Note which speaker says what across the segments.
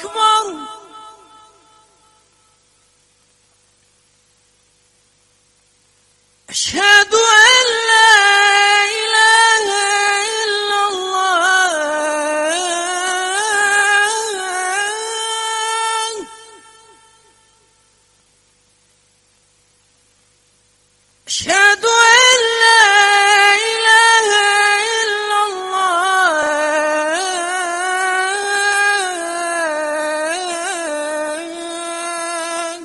Speaker 1: أكبر. أشهد أن لا إله إلا الله. أشهد أن لا إله إلا الله.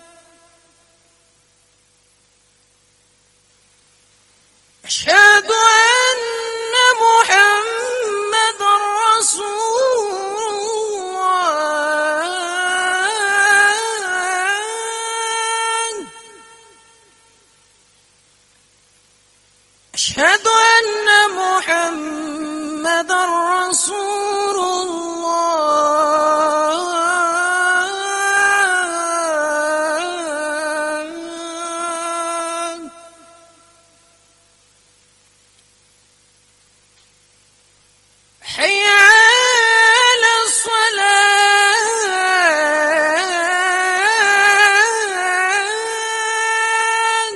Speaker 1: أشهد أن محمدًا رسول الله. أشهد أن محمدًا رسول الله. حي على الصلاة.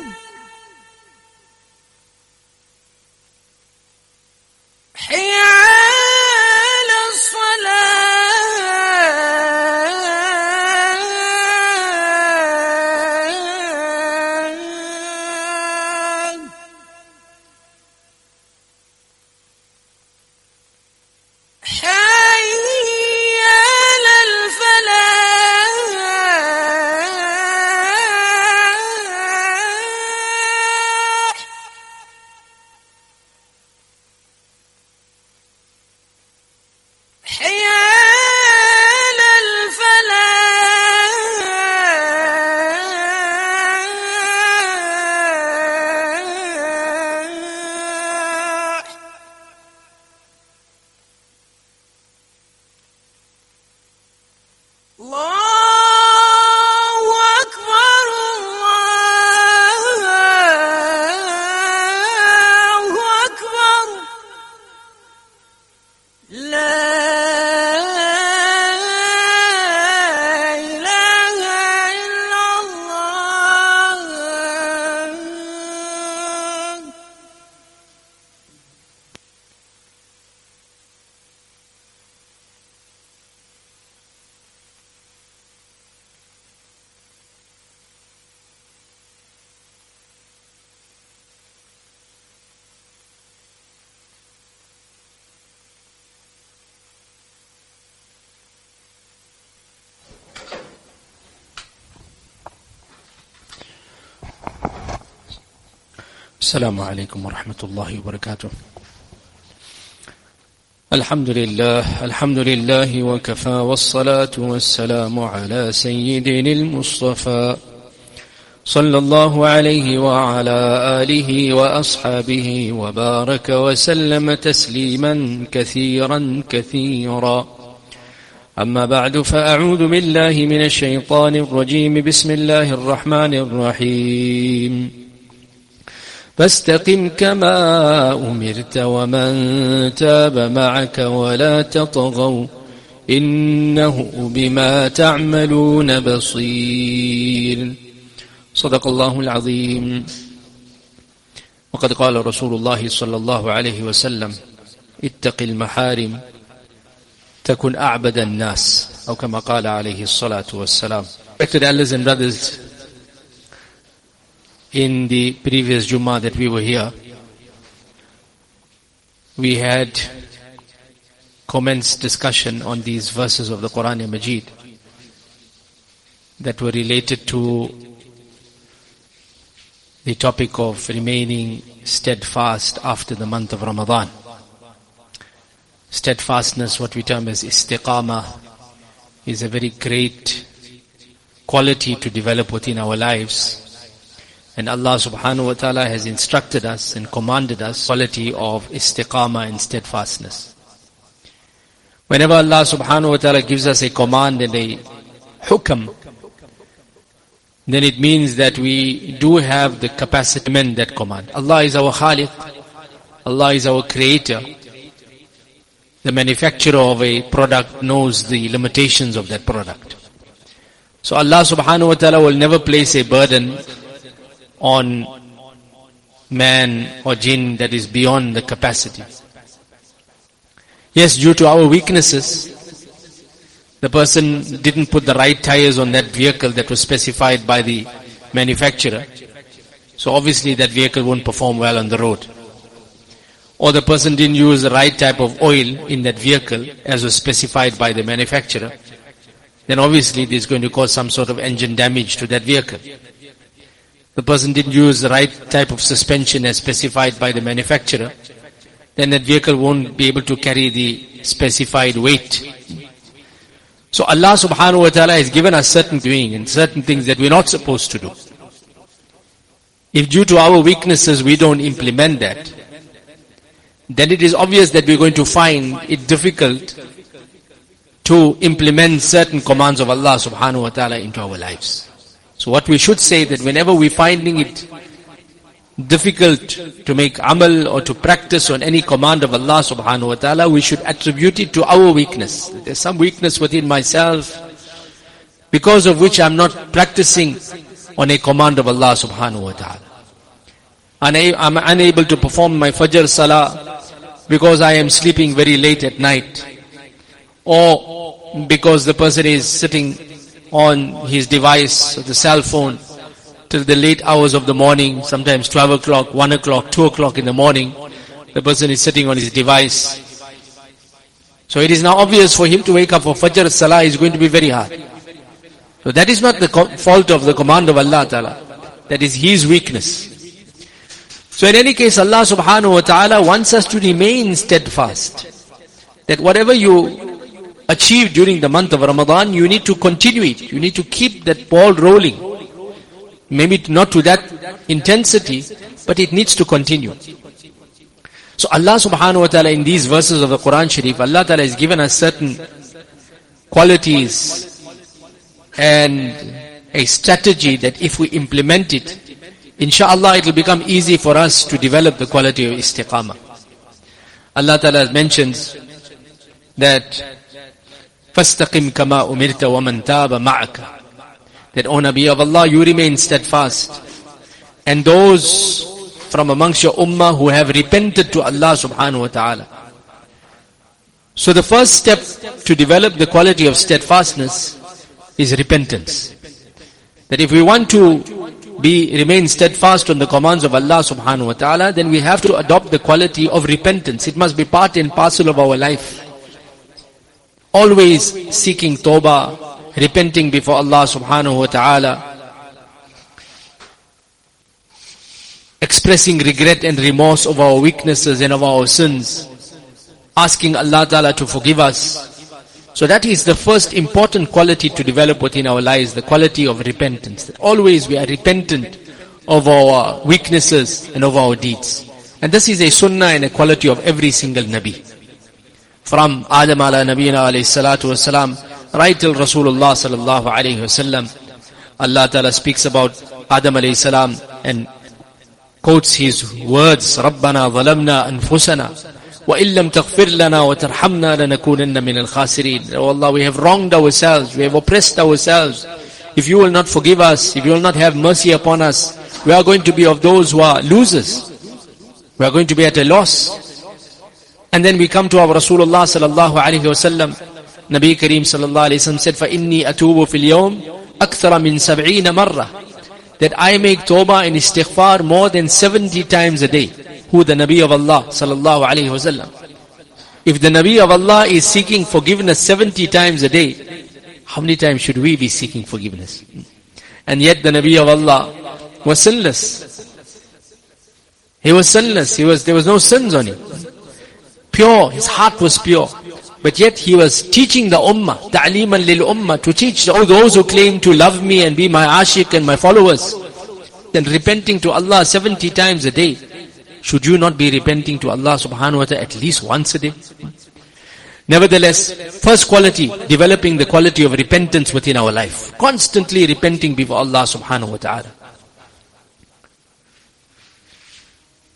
Speaker 1: حي على الصلاة. حي على الفلاح. حي على الفلاح. الله أكبر. الله أكبر. لا إله إلا الله.
Speaker 2: السلام عليكم ورحمة الله وبركاته. الحمد لله وكفى، والصلاة والسلام على سيدنا المصطفى صلى الله عليه وعلى آله وأصحابه وبارك وسلم تسليما كثيرا كثيرا. أما بعد، فأعوذ بالله من الشيطان الرجيم. بسم الله الرحمن الرحيم. فاستقم كما أمرت ومن تاب معك ولا تطغوا إنه بما تعملون بصير. صدق الله العظيم. وقد قال رسول الله صلى الله عليه وسلم: اتق المحارم تكن أعبد الناس، أو كما قال عليه الصلاة والسلام. Respected elders and brothers, in the previous Jummah that we were here, we had commenced discussion on these verses of the Quran Majid that were related to the topic of remaining steadfast after the month of Ramadan. Steadfastness, what we term as istiqamah, is a very great quality to develop within our lives. And Allah subhanahu wa ta'ala has instructed us and commanded us quality of istiqamah and steadfastness. Whenever Allah subhanahu wa ta'ala gives us a command and a hukam, then it means that we do have the capacity to amend that command. Allah is our Khaliq. Allah is our Creator. the manufacturer of a product knows the limitations of that product. So Allah subhanahu wa ta'ala will never place a burden on man or jinn that is beyond the capacity. Yes, due to our weaknesses, the person didn't put the right tires on that vehicle that was specified by the manufacturer. So obviously that vehicle won't perform well on the road. Or the person didn't use the right type of oil in that vehicle as was specified by the manufacturer. Then obviously this is going to cause some sort of engine damage to that vehicle. The person didn't use the right type of suspension as specified by the manufacturer. Then that vehicle won't be able to carry the specified weight. So Allah subhanahu wa ta'ala has given us certain doing and certain things that we're not supposed to do. If due to our weaknesses we don't implement that, then it is obvious that we're going to find it difficult to implement certain commands of Allah subhanahu wa ta'ala into our lives. So what we should say that whenever we're finding it difficult to make amal or to practice on any command of Allah subhanahu wa ta'ala, we should attribute it to our weakness. There's some weakness within myself because of which I'm not practicing on a command of Allah subhanahu wa ta'ala. I'm unable to perform my Fajr Salah because I am sleeping very late at night, or because the person is sitting on his device, the cell phone, till the late hours of the morning, sometimes 12 o'clock, 1 o'clock, 2 o'clock in the morning, the person is sitting on his device. So it is now obvious for him to wake up for Fajr Salah is going to be very hard. So that is not the fault of the command of Allah Ta'ala. That is his weakness. So in any case, Allah subhanahu wa ta'ala wants us to remain steadfast. That whatever you achieve during the month of Ramadan, you need to continue it. You need to keep that ball rolling. Maybe not to that intensity, but it needs to continue. So Allah subhanahu wa ta'ala in these verses of the Quran Sharif, Allah ta'ala has given us certain qualities and a strategy that if we implement it, inshallah it will become easy for us to develop the quality of istiqamah. Allah ta'ala mentions that فَاسْتَقِمْ كَمَا أُمِرْتَ وَمَنْ تَابَ مَعَكَ, that, O Nabi of Allah, you remain steadfast. And those from amongst your ummah who have repented to Allah subhanahu wa ta'ala. So the first step to develop the quality of steadfastness is repentance. That if we want to remain steadfast on the commands of Allah subhanahu wa ta'ala, then we have to adopt the quality of repentance. It must be part and parcel of our life. Always seeking tawbah, repenting before Allah subhanahu wa ta'ala, expressing regret and remorse of our weaknesses and of our sins, asking Allah ta'ala to forgive us. So that is the first important quality to develop within our lives, the quality of repentance. That always we are repentant of our weaknesses and of our deeds. And this is a sunnah and a quality of every single Nabi. From Adam ala Nabiyina alayhi salatu wasalam, right till Rasulullah sallallahu alayhi wasallam, Allah ta'ala speaks about Adam alayhi salam and quotes his words, رَبَّنَا ظَلَمْنَا أَنفُسَنَا وَإِن لَمْ تَغْفِرْ لَنَا وَتَرْحَمْنَا لَنَكُونَنَّ مِنَ الْخَاسِرِينَ. Oh Allah, we have wronged ourselves, we have oppressed ourselves. If you will not forgive us, if you will not have mercy upon us, we are going to be of those who are losers. We are going to be at a loss. And then we come to our Rasulullah sallallahu alayhi wa sallam. Nabi Kareem sallallahu alayhi wa sallam said, فَإِنِّي أَتُوبُ فِي الْيَوْمِ أَكْثَرَ مِنْ 70 مَرَّةً. That I make tawbah and istighfar more than 70 times a day. Who? The Nabi of Allah sallallahu alayhi wa sallam. If the Nabi of Allah is seeking forgiveness 70 times a day, how many times should we be seeking forgiveness? And yet the Nabi of Allah was sinless. He was sinless. There was no sins on him. Pure. His heart was pure. But yet he was teaching the ummah, ta'liman lil ummah, to teach all those who claim to love me and be my ashiq and my followers. Then repenting to Allah 70 times a day. Should you not be repenting to Allah subhanahu wa ta'ala at least once a day? Nevertheless, first quality, developing the quality of repentance within our life. Constantly repenting before Allah subhanahu wa ta'ala.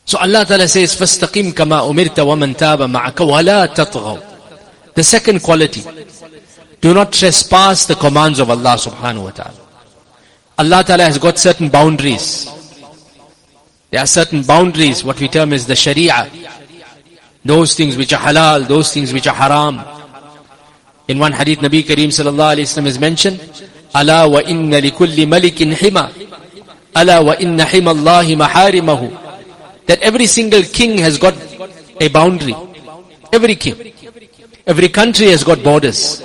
Speaker 2: So Allah Ta'ala says, فَاسْتَقِمْ كَمَا أُمِرْتَ وَمَنْ تَابَ مَعَكَ وَلَا تَطْغَوْا. The second quality, do not trespass the commands of Allah subhanahu wa ta'ala. Allah Ta'ala has got certain boundaries. There are certain boundaries, what we term as the Sharia. Those things which are halal, those things which are haram. In one hadith, Nabi Kareem sallallahu alayhi wa sallam has mentioned, أَلَا وَإِنَّ لِكُلِّ مَلِكٍ حِمَى أَلَا وَإِنَّ حِمَى اللَّهِ مَحَارِمَهُ. That every single king has got a boundary. Every king. Every country has got borders.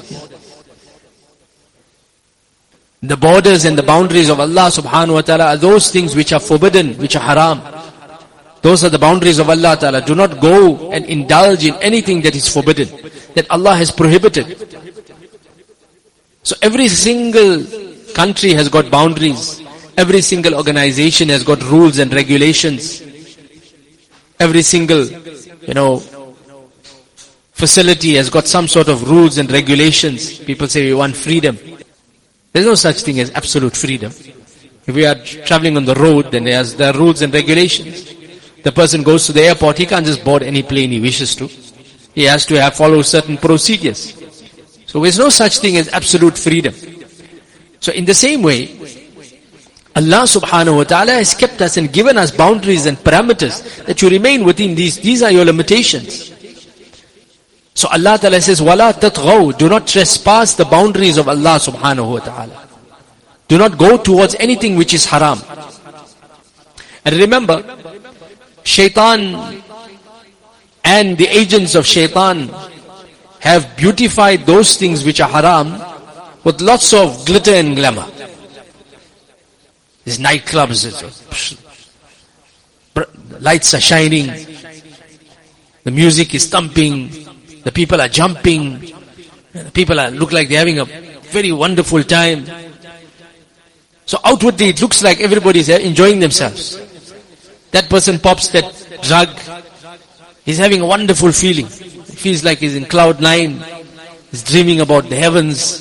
Speaker 2: The borders and the boundaries of Allah subhanahu wa ta'ala are those things which are forbidden, which are haram. Those are the boundaries of Allah ta'ala. Do not go and indulge in anything that is forbidden, that Allah has prohibited. So every single country has got boundaries. Every single organization has got rules and regulations. Every single, facility has got some sort of rules and regulations. People say we want freedom. There's no such thing as absolute freedom. If we are traveling on the road, then there are rules and regulations. The person goes to the airport, he can't just board any plane he wishes to. He has to follow certain procedures. So there's no such thing as absolute freedom. So in the same way, Allah subhanahu wa ta'ala has kept us and given us boundaries and parameters that you remain within these. These are your limitations. So Allah ta'ala says, وَلَا تَطْغَوْا. Do not trespass the boundaries of Allah subhanahu wa ta'ala. Do not go towards anything which is haram. And remember, shaitan and the agents of shaitan have beautified those things which are haram with lots of glitter and glamour. These nightclubs, lights are shining, the music is thumping, the people are jumping, the people look like they're having a very wonderful time. So outwardly it looks like everybody's enjoying themselves. That person pops that drug, he's having a wonderful feeling. He feels like he's in cloud 9, he's dreaming about the heavens.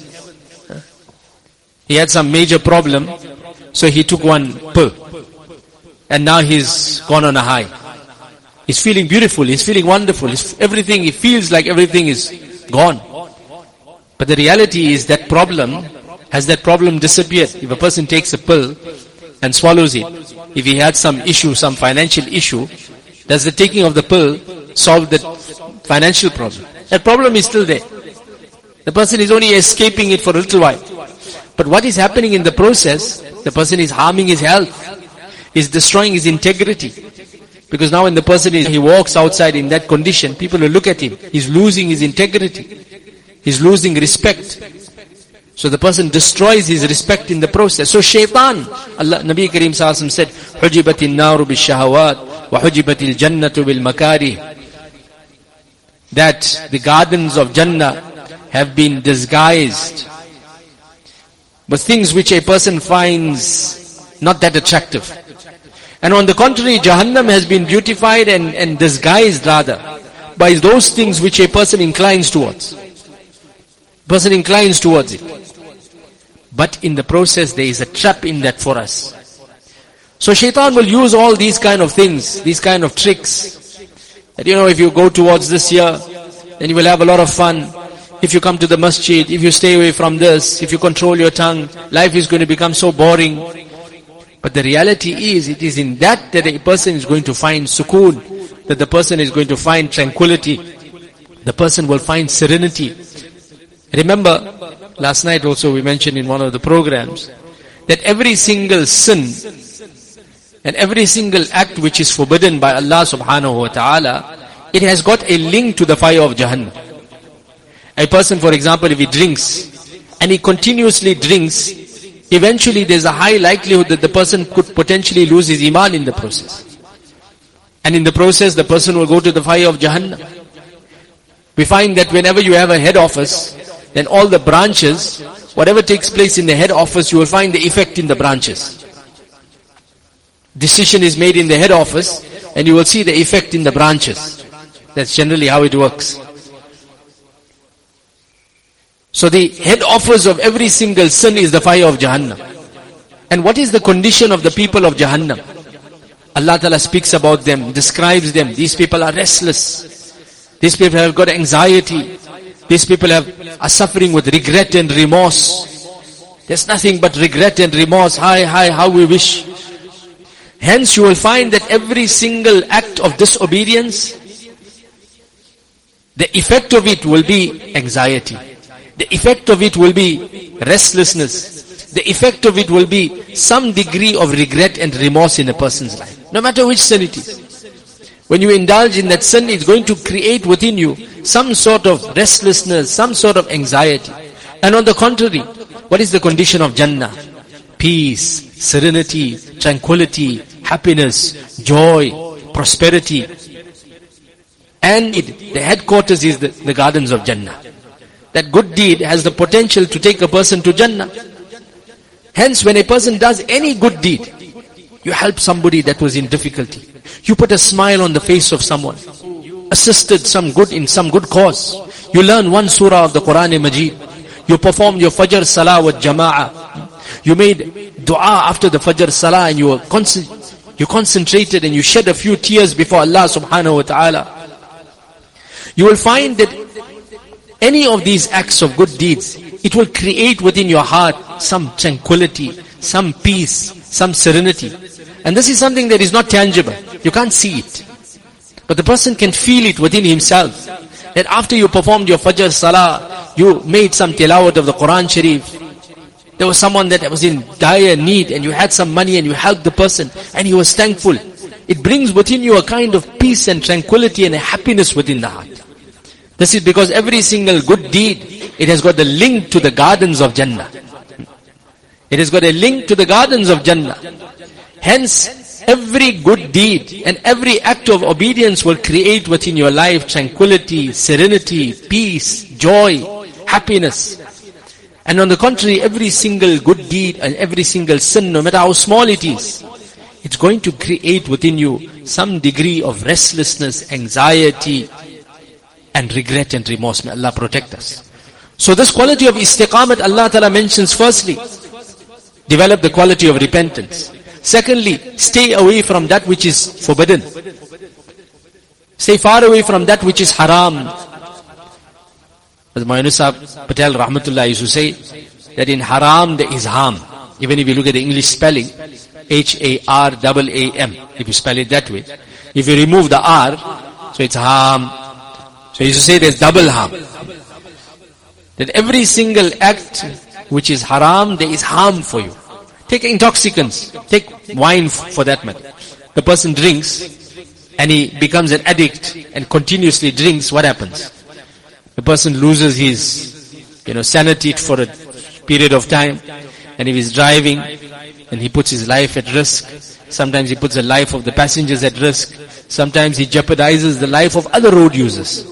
Speaker 2: He had some major problem, so he took one pill. And now he's gone on a high. He's feeling beautiful, he's feeling wonderful, everything, he feels like everything is gone. But the reality is that has that problem disappeared? If a person takes a pill and swallows it, if he had some issue, some financial issue, does the taking of the pill solve that financial problem? That problem is still there. The person is only escaping it for a little while. But what is happening in the process, the person is harming his health, is destroying his integrity. Because now when the person he walks outside in that condition, people will look at him. He's losing his integrity. He's losing respect. So the person destroys his respect in the process. So shaitan, Nabi Kareem Sallallahu Alaihi Wasallam said, حُجِبَتِ النَّارُ بِالشَّهَوَاتِ وَحُجِبَتِ الْجَنَّةُ بِالْمَكَارِهِ. That the gardens of Jannah have been disguised but things which a person finds not that attractive. And on the contrary, Jahannam has been beautified and disguised rather by those things which a person inclines towards. Person inclines towards it. But in the process there is a trap in that for us. So shaitan will use all these kind of things, these kind of tricks. That if you go towards this here, then you will have a lot of fun. If you come to the masjid, if you stay away from this, if you control your tongue, life is going to become so boring. But the reality is, it is in that a person is going to find sukoon, that the person is going to find tranquility, the person will find serenity. Remember, last night also we mentioned in one of the programs, that every single sin and every single act which is forbidden by Allah subhanahu wa ta'ala, it has got a link to the fire of Jahannam. A person, for example, if he drinks, and he continuously drinks, eventually there's a high likelihood that the person could potentially lose his iman in the process. And in the process, the person will go to the fire of Jahannam. We find that whenever you have a head office, then all the branches, whatever takes place in the head office, you will find the effect in the branches. Decision is made in the head office, and you will see the effect in the branches. That's generally how it works. So the head office of every single sin is the fire of Jahannam. And what is the condition of the people of Jahannam? Allah Ta'ala speaks about them, describes them. These people are restless. These people have got anxiety. These people are suffering with regret and remorse. There's nothing but regret and remorse. How we wish. Hence you will find that every single act of disobedience, the effect of it will be anxiety. The effect of it will be restlessness. The effect of it will be some degree of regret and remorse in a person's life. No matter which sin it is. When you indulge in that sin, it's going to create within you some sort of restlessness, some sort of anxiety. And on the contrary, what is the condition of Jannah? Peace, serenity, tranquility, happiness, joy, prosperity. And the headquarters is the gardens of Jannah. That good deed has the potential to take a person to Jannah. Hence, when a person does any good deed, you help somebody that was in difficulty. You put a smile on the face of someone. Assisted some good cause. You learn one surah of the Quran-e-Majid. You performed your Fajr Salah with Jama'ah. You made dua after the Fajr Salah and you concentrated and you shed a few tears before Allah subhanahu wa ta'ala. You will find that any of these acts of good deeds, it will create within your heart some tranquility, some peace, some serenity. And this is something that is not tangible. You can't see it. But the person can feel it within himself. That after you performed your Fajr Salah, you made some tilawat of the Quran Sharif. There was someone that was in dire need and you had some money and you helped the person and he was thankful. It brings within you a kind of peace and tranquility and a happiness within the heart. This is because every single good deed, it has got the link to the gardens of Jannah. It has got a link to the gardens of Jannah. Hence, every good deed and every act of obedience will create within your life tranquility, serenity, peace, joy, happiness. And on the contrary, every single good deed and every single sin, no matter how small it is, it's going to create within you some degree of restlessness, anxiety, and regret and remorse. May Allah protect us. So this quality of istiqamat, Allah Ta'ala mentions firstly, develop the quality of repentance. Secondly, stay away from that which is forbidden. Stay far away from that which is haram. As Maulana Sahib Patel Rahmatullah used to say, that in haram there is harm. Even if you look at the English spelling, H-A-R-A-A-M, if you spell it that way. If you remove the R, so it's harm. So he used to say there's double harm. That every single act which is haram, there is harm for you. Take intoxicants, take wine for that matter. The person drinks and he becomes an addict and continuously drinks, what happens? The person loses his, sanity for a period of time. And if he's driving and he puts his life at risk, sometimes he puts the life of the passengers at risk. Sometimes he jeopardizes the life of other road users.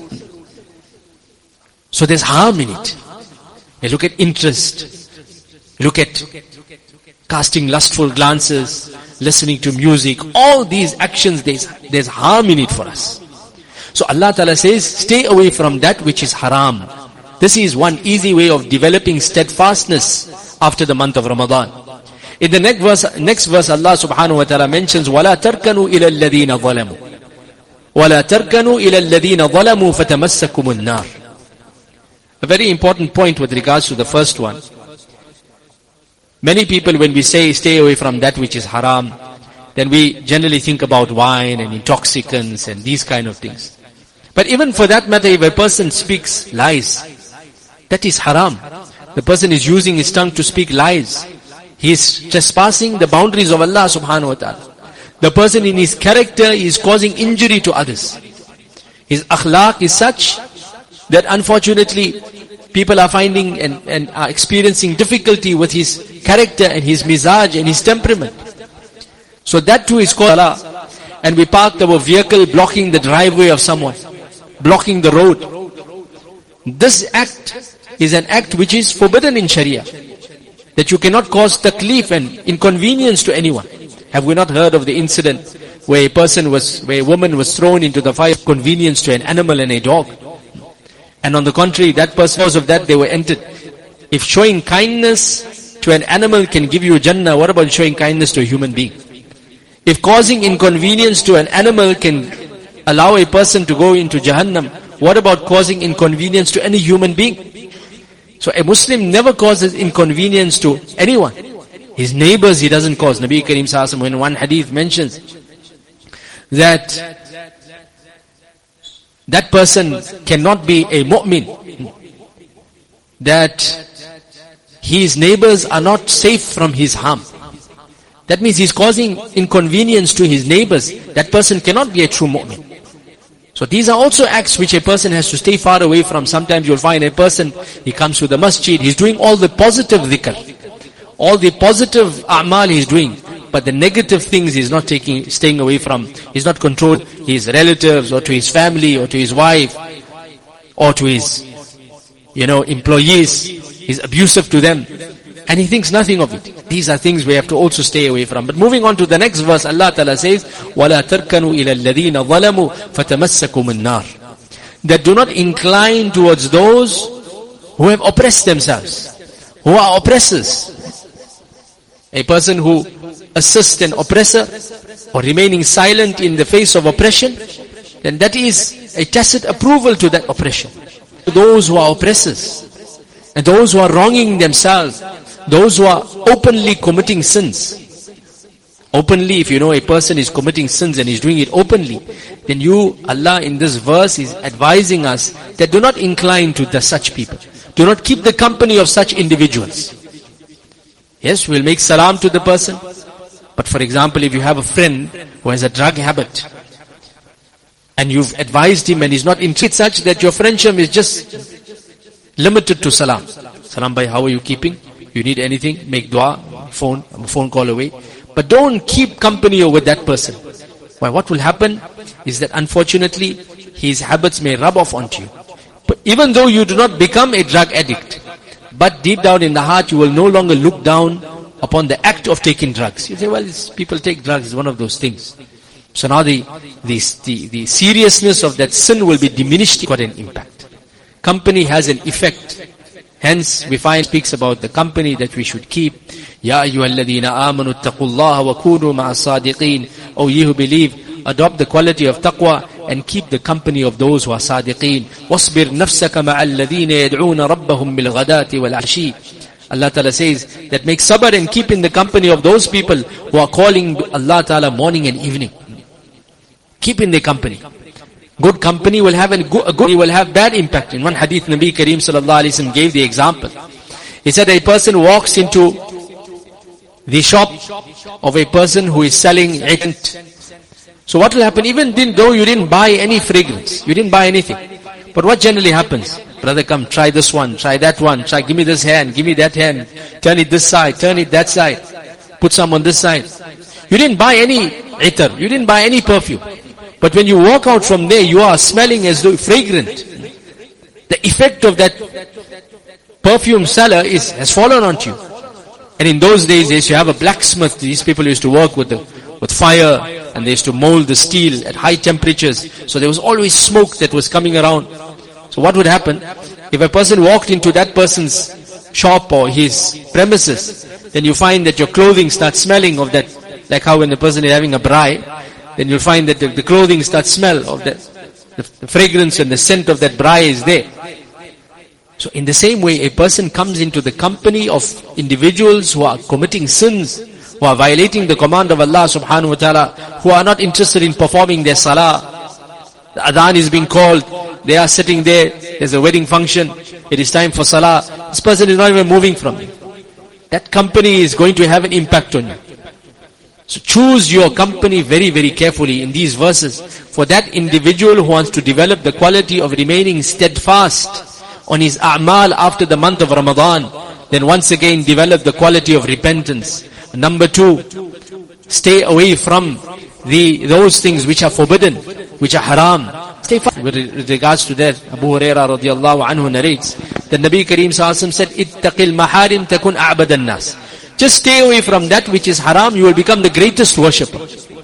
Speaker 2: So there's harm in it. You look at interest. Look at casting lustful glances, listening to music. All these actions, there's harm in it for us. So Allah Ta'ala says, stay away from that which is haram. This is one easy way of developing steadfastness after the month of Ramadan. In the next verse, Allah Subhanahu wa Ta'ala mentions, وَلَا تَرْكَنُوا إِلَى الَّذِينَ ظَلَمُوا وَلَا تَرْكَنُوا إِلَى الَّذِينَ ظَلَمُوا فَتَمَسَّكُمُ النَّارِ. A very important point with regards to the first one. Many people, when we say stay away from that which is haram, then we generally think about wine and intoxicants and these kind of things. But even for that matter, if a person speaks lies, that is haram. The person is using his tongue to speak lies. He is trespassing the boundaries of Allah subhanahu wa ta'ala. The person in his character is causing injury to others. His akhlaq is such that unfortunately people are finding and are experiencing difficulty with his character and his mizaj and his temperament. So that too is called salah. And we parked our vehicle blocking the driveway of someone, blocking the road. This act is an act which is forbidden in Sharia. That you cannot cause taklif and inconvenience to anyone. Have we not heard of the incident where a woman was thrown into the fire, convenience to an animal and a dog? And on the contrary, that person, because of that, they were entered. If showing kindness to an animal can give you Jannah, what about showing kindness to a human being? If causing inconvenience to an animal can allow a person to go into Jahannam, what about causing inconvenience to any human being? So a Muslim never causes inconvenience to anyone. His neighbors he doesn't cause. Nabi Kareem Sallallahu Alaihi Wasallam in one hadith mentions that that person cannot be a mu'min, that his neighbors are not safe from his harm. That means he's causing inconvenience to his neighbors. That person cannot be a true mu'min. So these are also acts which a person has to stay far away from. Sometimes you'll find a person, he comes to the masjid, he's doing all the positive dhikr, all the positive a'mal he's doing, but the negative things he's not staying away from. He's not controlled his relatives or to his family or to his wife or to his, employees. He's abusive to them. And he thinks nothing of it. These are things we have to also stay away from. But moving on to the next verse, Allah Ta'ala says, وَلَا تَرْكَنُوا إِلَى الَّذِينَ ظَلَمُوا فَتَمَسَّكُمُ النَّارِ. That do not incline towards those who have oppressed themselves, who are oppressors. A person who assists an oppressor or remaining silent in the face of oppression, then that is a tacit approval to that oppression. Those who are oppressors and those who are wronging themselves, those who are openly committing sins. Openly, if you know a person is committing sins and is doing it openly, then Allah in this verse is advising us that do not incline to such people. Do not keep the company of such individuals. Yes, we'll make salam to the person. But for example, if you have a friend who has a drug habit, and you've advised him and he's not interested such that your friendship is just limited to salam. Salam bhai, how are you keeping? You need anything? Make dua, phone call away. But don't keep company with that person. Why? What will happen is that unfortunately, his habits may rub off onto you. But even though you do not become a drug addict, but deep down in the heart, you will no longer look down upon the act of taking drugs. You say, well, people take drugs, it's one of those things. So now the seriousness of that sin will be diminished, got an impact. Company has an effect. Hence, we find speaks about the company that we should keep. Ya ayyuhalladhina amanu ittaqullaha wa kunu ma'as sadiqin. O ye who believe, adopt the quality of taqwa and keep the company of those who are sadiqeen. Wasbir nafsaka ma'al ladhina yad'una rabbahum bil ghadati wal ashi. Allah Ta'ala says that make sabr and keep in the company of those people who are calling Allah Ta'ala morning and evening. Keep in the company. Good company will have will have bad impact. In one hadith, Nabi Kareem Sallallahu Alaihi Wasallam gave the example. He said a person walks into the shop of a person who is selling scent. So what will happen? Even though you didn't buy any fragrance, you didn't buy anything. But what generally happens? Brother, come, try this one, try that one, give me this hand, give me that hand, turn it this side, turn it that side, put some on this side. You didn't buy any itar, you didn't buy any perfume. But when you walk out from there, you are smelling as though fragrant. The effect of that perfume seller has fallen onto you. And in those days, they used to have a blacksmith. These people used to work with fire, and they used to mold the steel at high temperatures. So there was always smoke that was coming around. So what would happen? If a person walked into that person's shop or his premises, then you find that your clothing starts smelling of that. Like how when the person is having a braai, then you'll find that the clothing starts smell of that. The fragrance and the scent of that braai is there. So in the same way, a person comes into the company of individuals who are committing sins, who are violating the command of Allah subhanahu wa ta'ala, who are not interested in performing their salah. The adhan is being called, they are sitting there, there's a wedding function, it is time for salah. This person is not even moving from it. That company is going to have an impact on you. So choose your company very, very carefully in these verses. For that individual who wants to develop the quality of remaining steadfast on his a'mal after the month of Ramadan, then once again develop the quality of repentance. Number 2, stay away from those things which are forbidden, which are haram. Stay far. With regards to that, Abu Hurairah radiallahu anhu narrates that Nabi Kareem Sallallahu Alaihi Wasallam said, "Ittaqil maharim takun a'bad an-nas." Just stay away from that which is haram, you will become the greatest worshipper.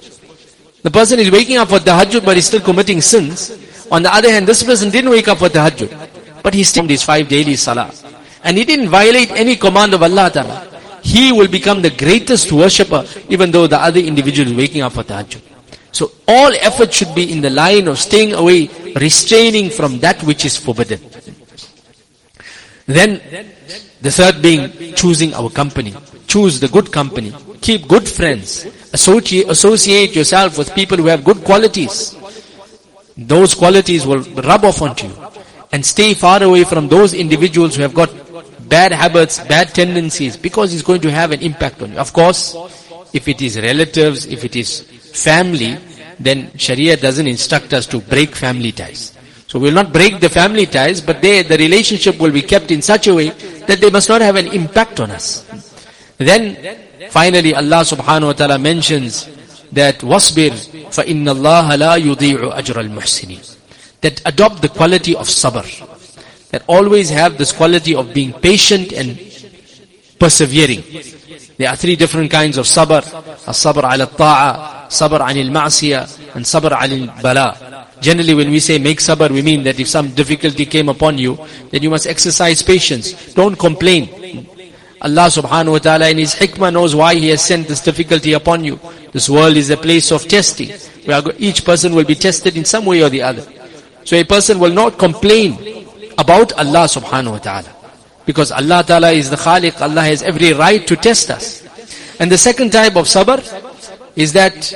Speaker 2: The person is waking up for tahajjud but he's still committing sins. On the other hand, this person didn't wake up for tahajjud, but he still his 5 daily salah. And he didn't violate any command of Allah Ta'ala. he will become the greatest worshipper, even though the other individual is waking up for tahajjud. So all effort should be in the line of staying away, restraining from that which is forbidden. Then, the third being choosing our company. Choose the good company. Keep good friends. Associate yourself with people who have good qualities. Those qualities will rub off onto you. And stay far away from those individuals who have got bad habits, bad tendencies, because it's going to have an impact on you. Of course, if it is relatives, if it is family, then Sharia doesn't instruct us to break family ties. So we'll not break the family ties, but the relationship will be kept in such a way that they must not have an impact on us. Then, finally, Allah subhanahu wa ta'ala mentions that وَاصْبِرْ فَإِنَّ اللَّهَ لَا يُضِيعُ أَجْرَ الْمُحْسِنِينَ. That adopt the quality of sabr. That always have this quality of being patient and persevering. There are three different kinds of sabr. As-sabr ala ta'a, sabr anil ma'siyah, and sabr anil bala. Generally when we say make sabr, we mean that if some difficulty came upon you, then you must exercise patience. Don't complain. Allah subhanahu wa ta'ala in His hikmah knows why He has sent this difficulty upon you. This world is a place of testing, where each person will be tested in some way or the other. So a person will not complain about Allah subhanahu wa ta'ala, because Allah ta'ala is the Khaliq. Allah has every right to test us. And the second type of sabr is that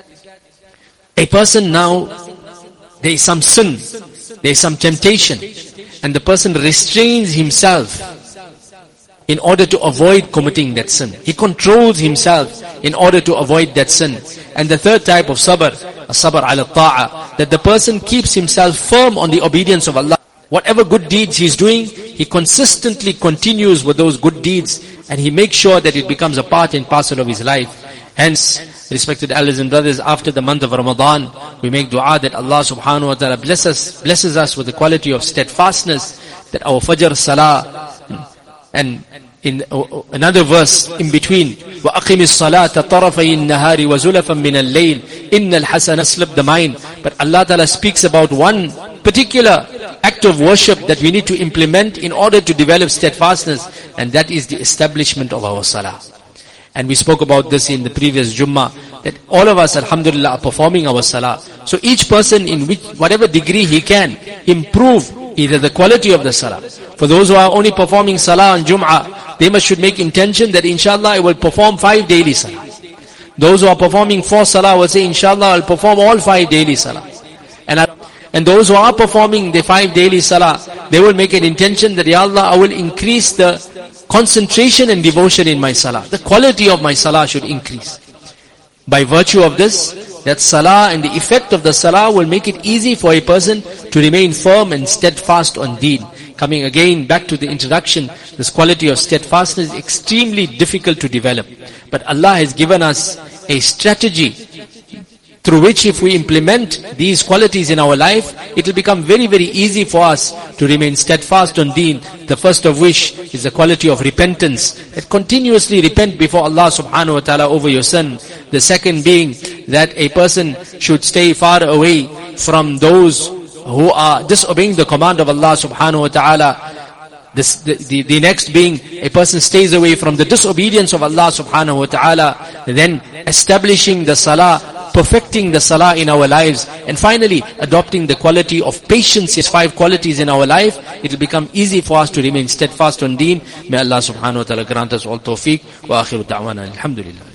Speaker 2: a person now, there is some sin, there is some temptation, and the person restrains himself in order to avoid committing that sin. He controls himself in order to avoid that sin. And the third type of sabr, as-sabr ala ta'a, that the person keeps himself firm on the obedience of Allah. Whatever good deeds he is doing, he consistently continues with those good deeds, and he makes sure that it becomes a part and parcel of his life. Hence, respected elders and brothers, after the month of Ramadan, we make dua that Allah subhanahu wa ta'ala blesses us with the quality of steadfastness, that our Fajr Salah, and in another verse in between, وَأَقِمِ الصَّلَاةَ طَرَفَيِ النَّهَارِ وَزُلَفًا مِنَ اللَّيْلِ إِنَّ الْحَسَنَ slip the mind. But Allah Ta'ala speaks about one particular act of worship that we need to implement in order to develop steadfastness, and that is the establishment of our salah. And we spoke about this in the previous Jummah, that all of us, alhamdulillah, are performing our salah. So each person in whatever degree he can improve either the quality of the salah. For those who are only performing salah on Jum'ah, they should make intention that inshallah I will perform 5 daily salah. Those who are performing 4 salah will say inshallah I'll perform all 5 daily salah. And those who are performing the 5 daily salah, they will make an intention that Ya Allah, I will increase the concentration and devotion in my salah. The quality of my salah should increase. By virtue of this, that salah and the effect of the salah will make it easy for a person to remain firm and steadfast on deen. Coming again back to the introduction, this quality of steadfastness is extremely difficult to develop. But Allah has given us a strategy through which if we implement these qualities in our life, it will become very, very easy for us to remain steadfast on deen. The first of which is the quality of repentance, that continuously repent before Allah subhanahu wa ta'ala over your sin. The second being that a person should stay far away from those who are disobeying the command of Allah subhanahu wa ta'ala. The next being, a person stays away from the disobedience of Allah subhanahu wa ta'ala. Then establishing the salah, perfecting the salah in our lives, and finally adopting the quality of patience. These 5 qualities in our life, it will become easy for us to remain steadfast on deen. May Allah subhanahu wa ta'ala grant us all tawfiq. Wa akhiru da'wana alhamdulillah.